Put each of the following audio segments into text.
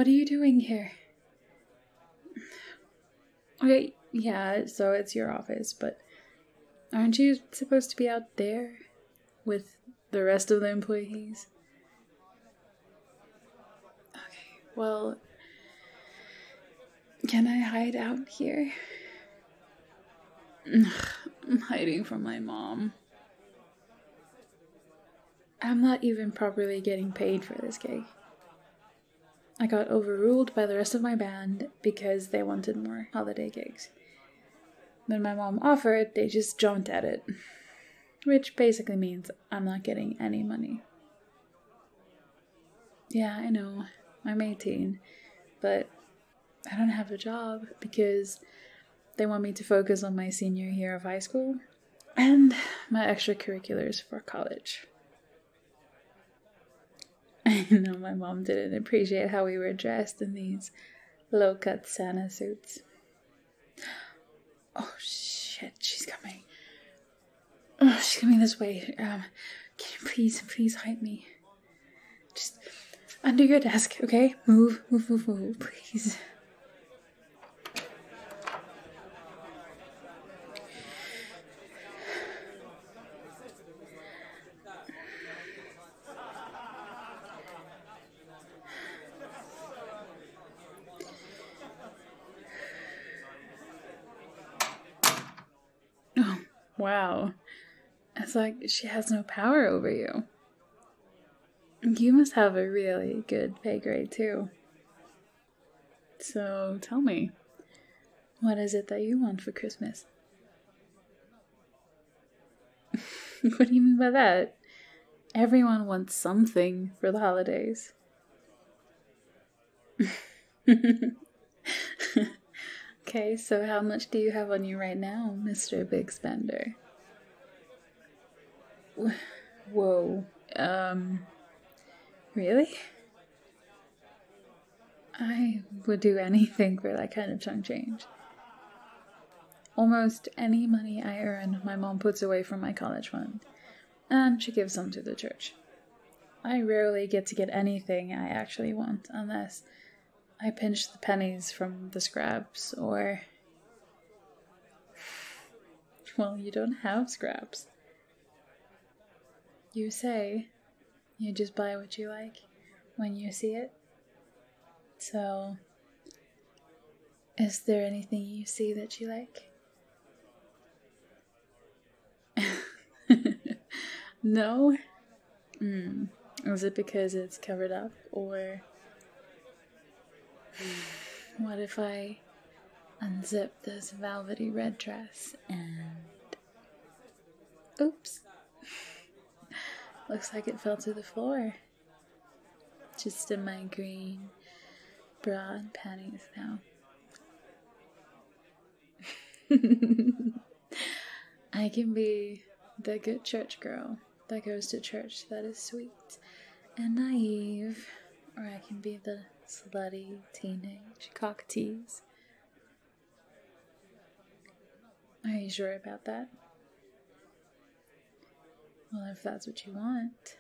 What are you doing here? Okay, yeah, so it's your office, but aren't you supposed to be out there with the rest of the employees? Okay, well, can I hide out here? I'm hiding from my mom. I'm not even properly getting paid for this gig. I got overruled by the rest of my band because they wanted more holiday gigs. When my mom offered, they just jumped at it. Which basically means I'm not getting any money. Yeah, I know. I'm 18. But I don't have a job because they want me to focus on my senior year of high school and my extracurriculars for college. I know my mom didn't appreciate how we were dressed in these low-cut Santa suits. Oh shit, she's coming. Oh, she's coming this way. Can you please hide me? Just under your desk, okay? Move, please. Oh, wow. It's like she has no power over you. You must have a really good pay grade, too. So, tell me, what is it that you want for Christmas? What do you mean by that? Everyone wants something for the holidays. Okay, so how much do you have on you right now, Mr. Big Spender? Whoa, really? I would do anything for that kind of chunk change. Almost any money I earn, my mom puts away from my college fund, and she gives some to the church. I rarely get to get anything I actually want unless I pinch the pennies from the scraps, or... Well, you don't have scraps. You say you just buy what you like when you see it. So, is there anything you see that you like? No? Is it because it's covered up, or... What if I unzip this velvety red dress and... Oops. Looks like it fell to the floor. Just in my green bra and panties now. I can be the good church girl that goes to church that is sweet and naive, or I can be the slutty teenage cock tease. Are you sure about that? Well, if that's what you want,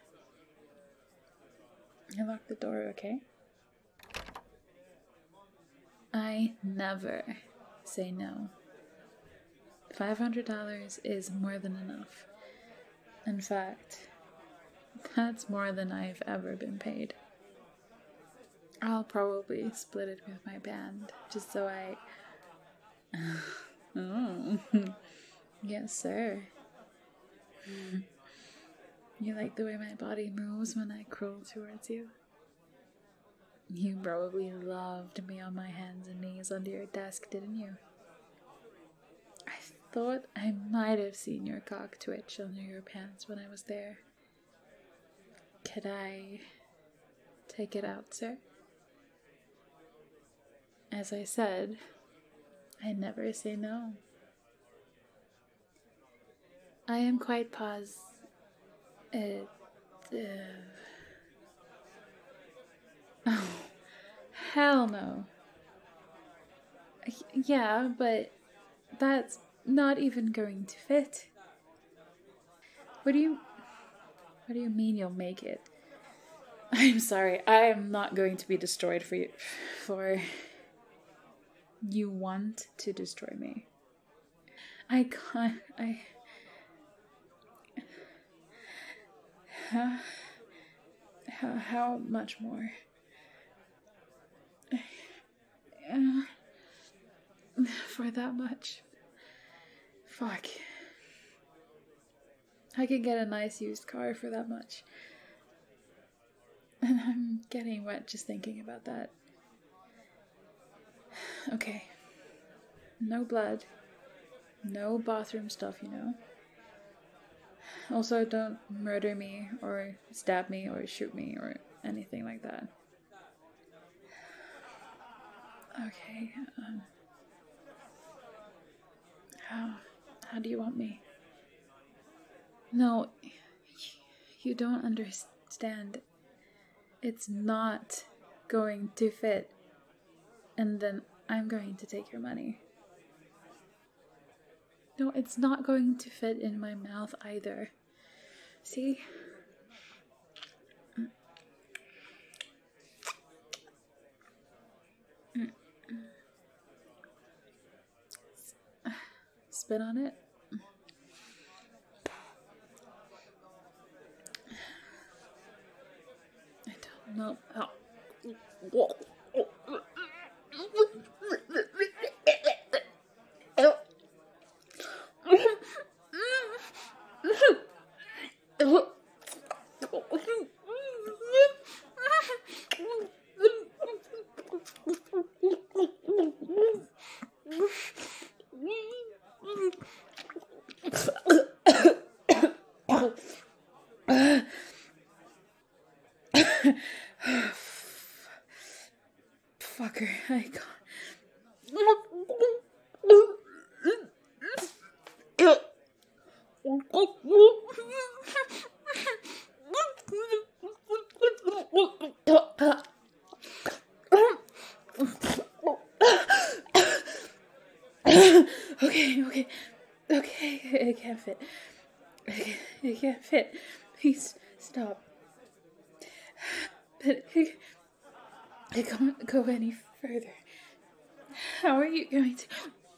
you lock the door, okay? I never say no. $500 is more than enough. In fact, that's more than I've ever been paid. I'll probably split it with my band, just so I... Oh, yes, sir. You like the way my body moves when I crawl towards you? You probably loved me on my hands and knees under your desk, didn't you? I thought I might have seen your cock twitch under your pants when I was there. Could I take it out, sir? As I said, I never say no. I am quite positive. Oh, hell no. Yeah, but that's not even going to fit. What do you mean you'll make it? I'm sorry. I am not going to be destroyed for you. For you want to destroy me. I can't. How much more? For that much? Fuck. I could get a nice used car for that much. And I'm getting wet just thinking about that. Okay. No blood. No bathroom stuff, you know. Also, don't murder me, or stab me, or shoot me, or anything like that. Okay, how do you want me? No, you don't understand. It's not going to fit. And then I'm going to take your money. No, it's not going to fit in my mouth either. See? Spit on it. I don't know. Oh. Fucker, I can't. Okay, it can't fit. It can't fit. Please stop. But it can't go any further. How are you going to...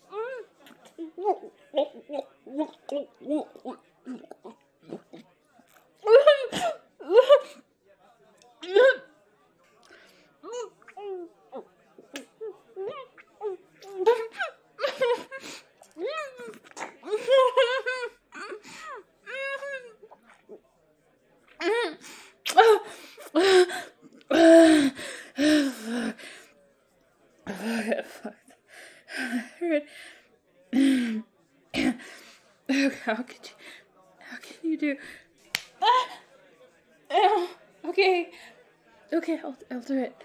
How can you do... Okay. Okay, I'll do it.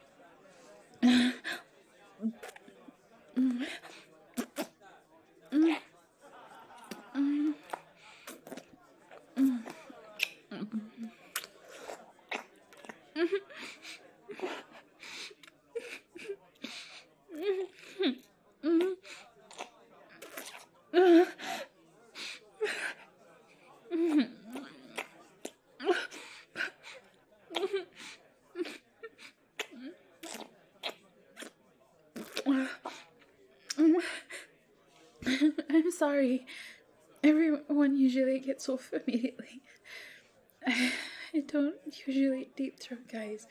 I'm sorry. Everyone usually gets off immediately. I don't usually deep throat, guys.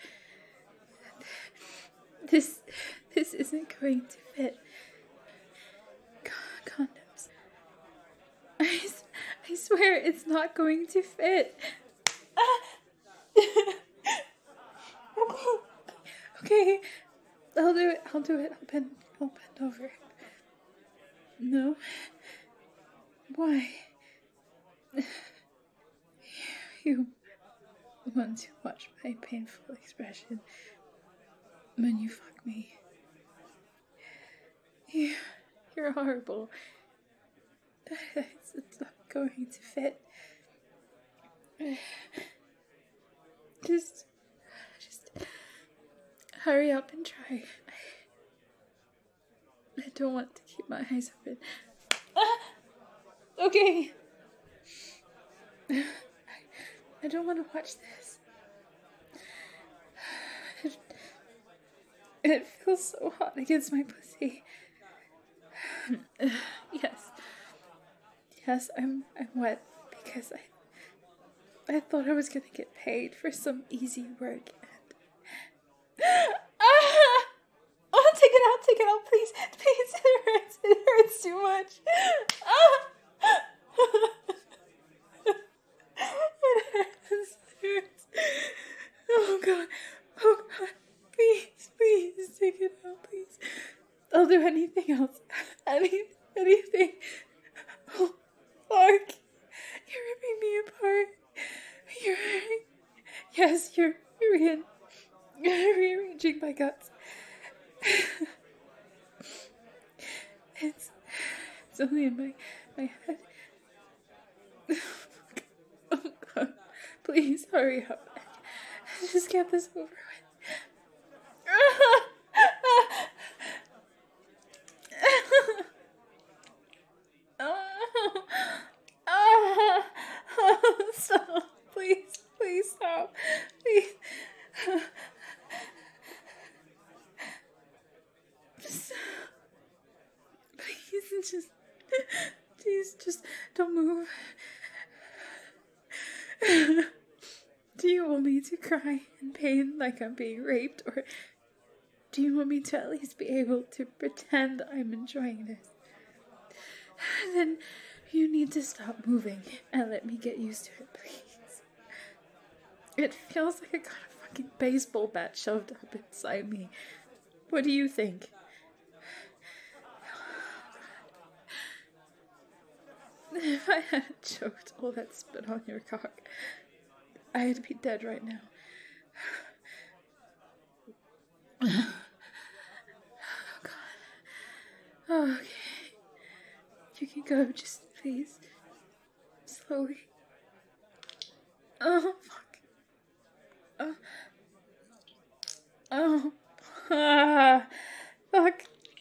This isn't going to fit. Condoms. I swear it's not going to fit. Okay. I'll do it. I'll bend over. No. Why? You want to watch my painful expression when you fuck me. You're horrible. It's not going to fit. Just hurry up and try. I don't want to keep my eyes open. Okay. I don't want to watch this. It feels so hot against my pussy. Yes, I'm wet because I thought I was gonna get paid for some easy work and oh, take it out, please, it hurts too much. It hurts. Oh god, please, take it out, please. I'll do anything else, anything. Oh, fuck, you're ripping me apart. You're rearranging my guts. It's only in my head. Oh god, please hurry up. Just get this over with. Stop. Please stop. Please. Just don't move. Do you want me to cry in pain like I'm being raped, or do you want me to at least be able to pretend I'm enjoying this? Then you need to stop moving and let me get used to it, please. It feels like I got a fucking baseball bat shoved up inside me. What do you think? If I hadn't choked all that spit on your cock, I'd be dead right now. Oh, God. Oh, okay. You can go, just please. Slowly. Oh, fuck. Oh. Fuck.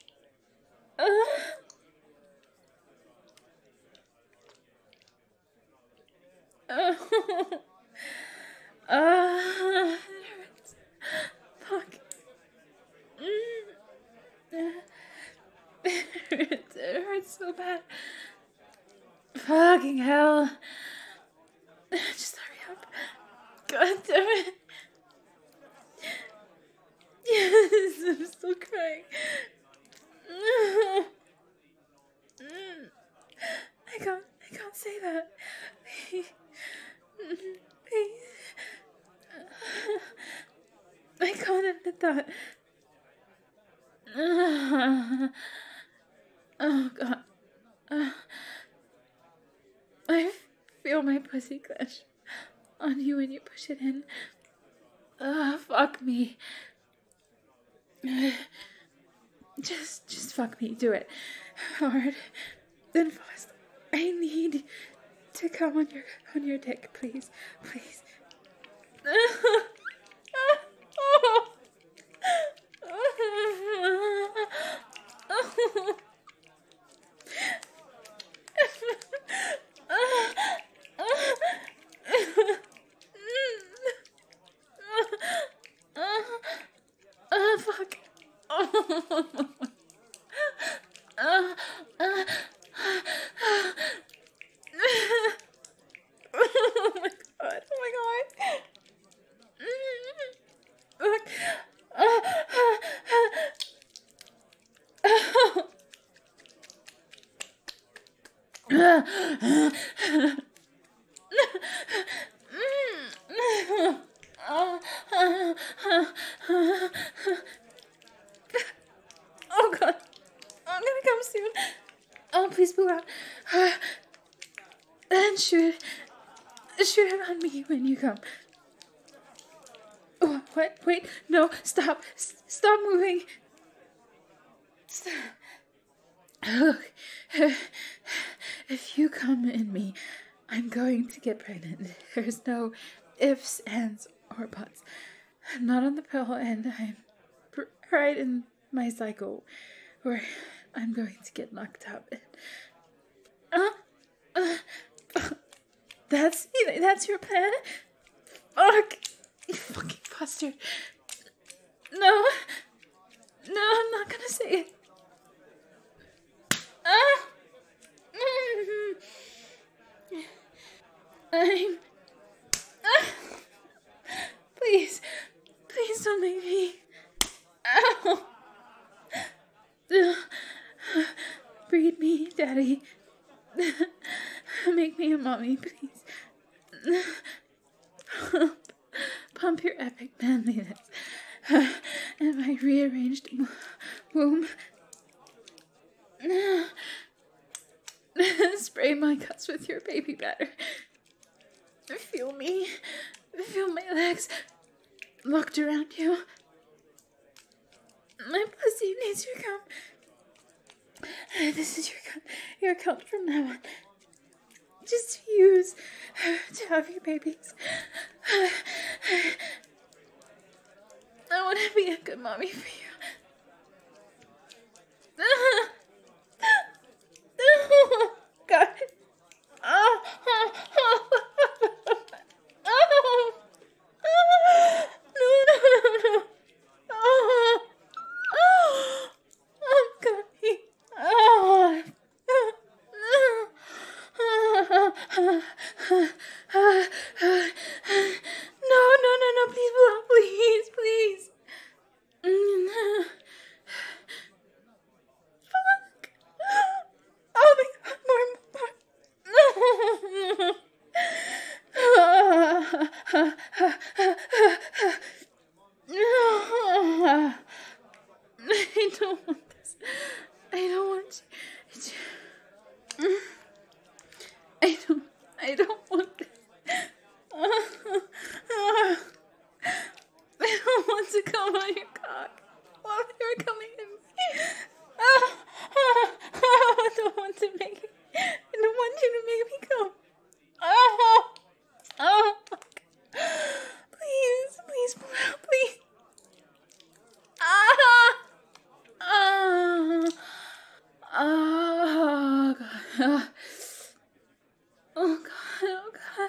It hurts. Fuck. It hurts so bad. Fucking hell. Just hurry up. God damn it. Yes, I'm still crying. I can't say that. Please. I can't admit that. Oh god. I feel my pussy clench on you when you push it in. Fuck me. Just fuck me. Do it. Hard. Then fast. I need to come on your dick, please. Please. Fuck. Oh my god. Look. Oh god. I'm gonna come soon. Oh, please move out. And shoot it on me when you come. Oh, what? Wait, no, stop. Stop moving. Stop. Look, if you come in me, I'm going to get pregnant. There's no ifs, ands, or buts. I'm not on the pill, and I'm right in my cycle where I'm going to get knocked up. That's your plan? Fuck. You fucking bastard. No. say it. Ah! I'm... Ah! Please. Please don't make me... Ow! Breed me, Daddy. Make me a mommy, please. Pump your epic manliness and my rearranged womb. Spray my guts with your baby batter. Feel me. Feel my legs locked around you. My pussy needs your cum. This is your cum from now on. Just use to have your babies. I want to be a good mommy for you. God. Oh. No. I'm coming. No, please. Fuck. Oh my God, more. I don't want this. I don't want you. I don't want this. I don't want to come on your cock while you're coming in me. I don't want to make it. I don't want you to make me come. Please pull out, please. Oh God. Oh God.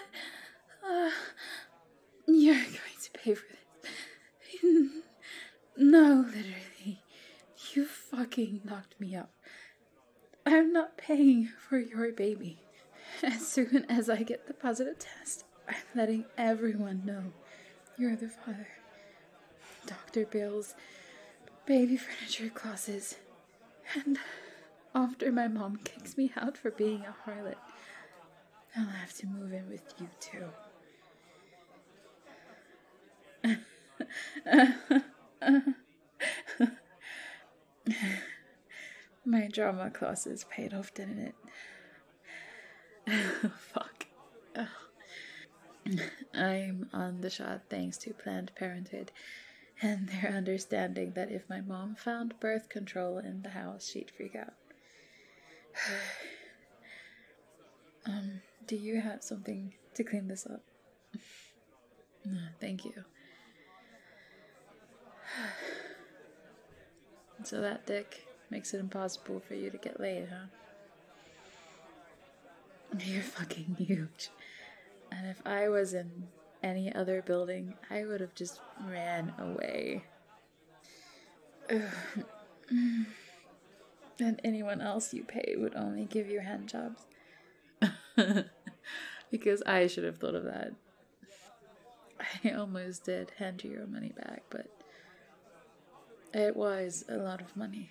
You're going to pay for this. No, literally. You fucking knocked me up. I'm not paying for your baby. As soon as I get the positive test, I'm letting everyone know you're the father. Doctor bills, baby furniture clauses, and after my mom kicks me out for being a harlot, I'll have to move in with you too. My drama classes paid off, didn't it? Fuck. I'm on the shot thanks to Planned Parenthood and their understanding that if my mom found birth control in the house, she'd freak out. Do you have something to clean this up? Thank you. So that dick makes it impossible for you to get laid, huh? You're fucking huge. And if I was in any other building, I would have just ran away. And anyone else you pay would only give you hand jobs. Because I should have thought of that. I almost did hand you your money back, but it was a lot of money.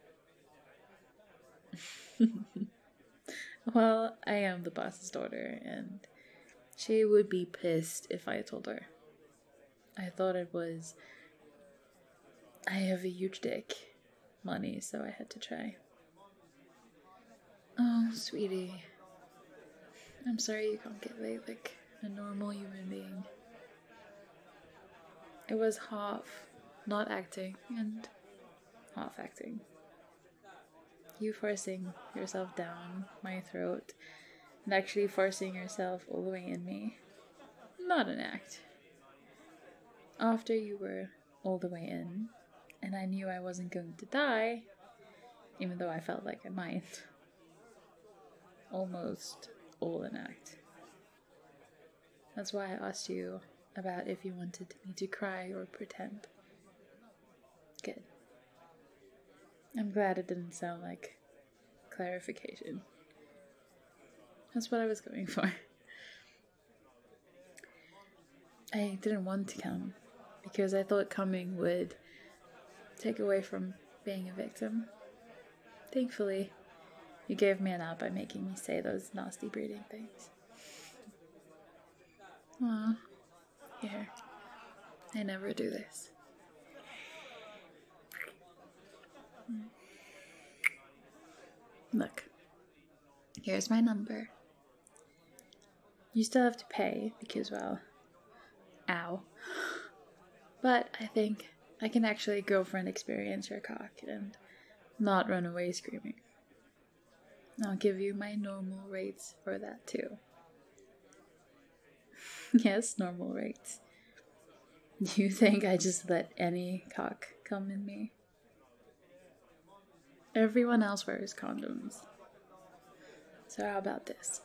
Well, I am the boss's daughter, and she would be pissed if I told her. I thought it was, I have a huge dick money, so I had to try. Oh, sweetie. I'm sorry you can't get laid like a normal human being. It was half not acting and half acting. You forcing yourself down my throat and actually forcing yourself all the way in me. Not an act. After you were all the way in, and I knew I wasn't going to die, even though I felt like I might. Almost all an act. That's why I asked you about if you wanted me to cry or pretend. Good. I'm glad it didn't sound like clarification. That's what I was going for. I didn't want to come because I thought coming would take away from being a victim. Thankfully, you gave me an out by making me say those nasty breeding things. Aw, here. I never do this. Look, here's my number. You still have to pay because, well, ow. But I think I can actually girlfriend experience your cock and not run away screaming. I'll give you my normal rates for that too. Yes, normal rates. You think I just let any cock come in me? Everyone else wears condoms. So how about this?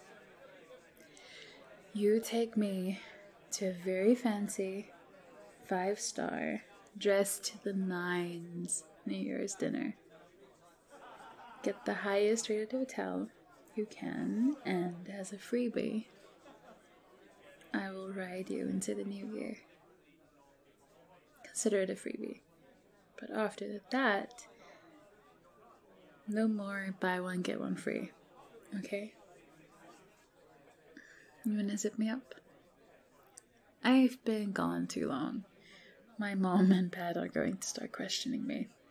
You take me to a very fancy 5-star, dressed to the nines New Year's dinner. Get the highest rated hotel you can, and as a freebie, I will ride you into the new year. Consider it a freebie. But after that, no more buy one, get one free. Okay? You wanna zip me up? I've been gone too long. My mom and dad are going to start questioning me.